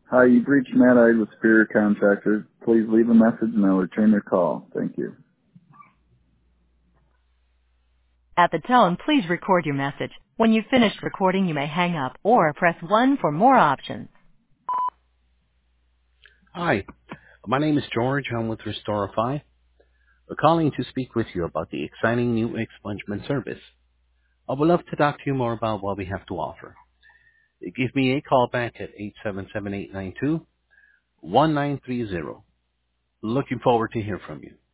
Hi, you've reached Matt Ide with Superior Contractors. Please leave a message and I'll return your call. Thank you. At the tone, please record your message. When you've finished recording, you may hang up or press 1 for more options. Hi, my name is George. I'm with Restorify. We're calling to speak with you about the exciting new expungement service. I would love to talk to you more about what we have to offer. Give me a call back at 877-892-1930. Looking forward to hear from you.